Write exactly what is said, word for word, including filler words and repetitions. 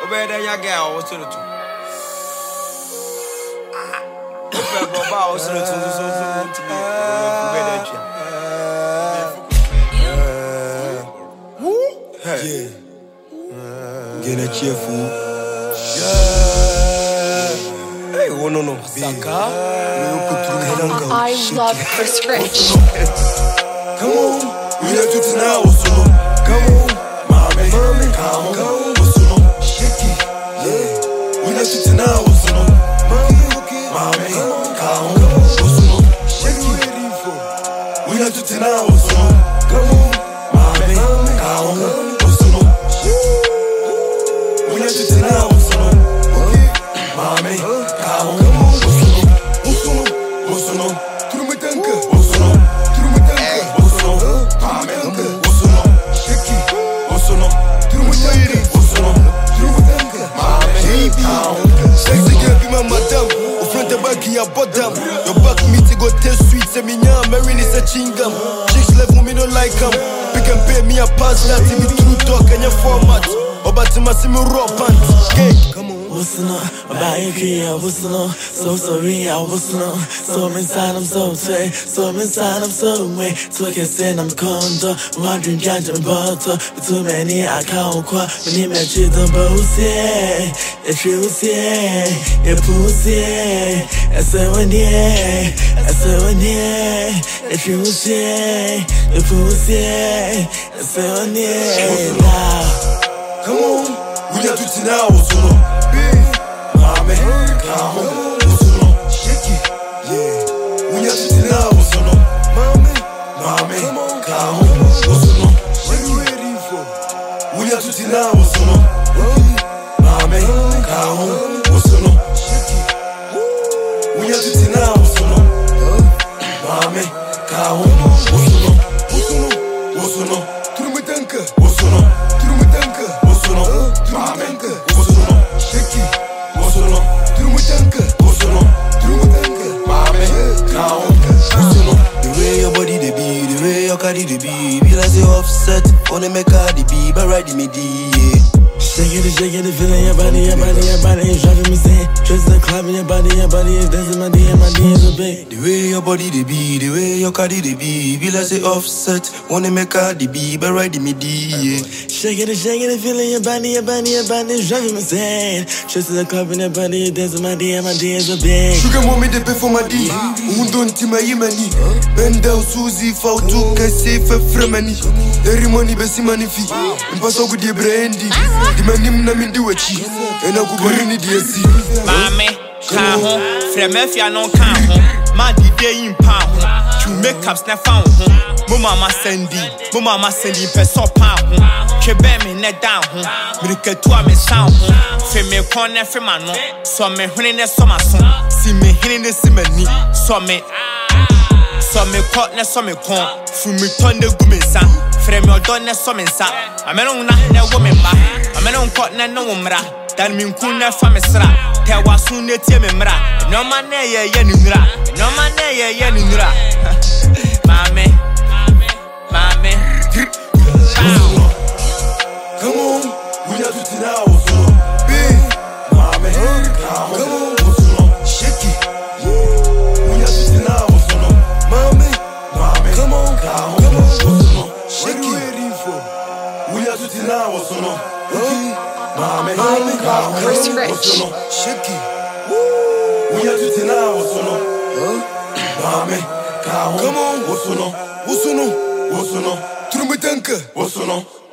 better than your girl. What's the two? What's the Yeah. Get a cheerful. Hey, oh no no. I love Chris Rich. Come on, we left you tonight. Come on, mommy, mommy, come on, come on. Shake it, yeah. We left you tonight. Mommy, mommy, come on, shake it. We left you tonight. Come on, mommy, come on. We left you tonight. Mommy, come on. Bottom. Your back meat go taste sweet. Say me nya marry is a chingam. Chicks left me no like them. Pick and pay me a pass that in me true talk and your format. Obatima see me raw pants. Okay, come on. What's up? About you here, what's up? So sorry, I was not. So I'm inside, I'm so tight. So I'm inside, I'm so way. So I can say I'm condo. Wondering, judging, butter. But too many, I can't quite. When you met you, the bullshit. It's true, yeah. It's pussy. I said, when yeah. I said, when yeah. It's true, yeah. It's pussy. I said, when yeah. Come on, we got to now, so mommy, come on, shake it, yeah. We got to now, so mommy, mommy, come on, what you ready for? We got to now, so mommy, come on, what's up? We got to now, so mommy, come on, what's up? What's up? Through my tanker, what's up? Through my tanker. The way your body they be, the way your cardi they be, be like the offset, wanna make cardi be, but ride me D, yeah. Shaking it, shaking it, feeling your body, your body, your body is driving me insane. Trust the club in your body, your body is dancing my D, and my D is a big. The way your body they be, the way your cardi they be, be like the offset, wanna make cardi be, but ride me D, yeah. Shaking it, shaking it, feeling your body, your body, your body is driving me insane. Trust the club in your body is dancing my D, and my D is a big. Sugar mommy they pay for my D, don't team my yemani. Bend down Susie, fall to safe for money. Every money besi money fee. Impasso with your brandy. The man him na me do a chi. And I could burn it D S C. Mame, come home. Fremefia no come home. Man the day in pound. You make up snap found home. Mama Sandy, Mama Sandy peso pound home. Chebe me net down home. Milke to me sound home. Feme corner for my no. So me hunting so my son. See me hitting the simony. So me So me caught ne so me con. Fu me turn the gumisa. Frame your donne so me sa. I mean on na woman ba. I mean on caught ne no umra. Dan min kuna fa me sra. Te wasu ne tie me mra. No man ne ye ye ni nura. No man ne ye ye ni nura. Mame. Mame. Come on, we got to now, so big. Mame, come on, shake it. We got to now, so mame, mame, come on, come on, shake it. We got to now, so mame, mame, come on, Chris Rich. shake it. We got to now, so mame, come on, what's on, what's on, what's on, through my tanker, what's on.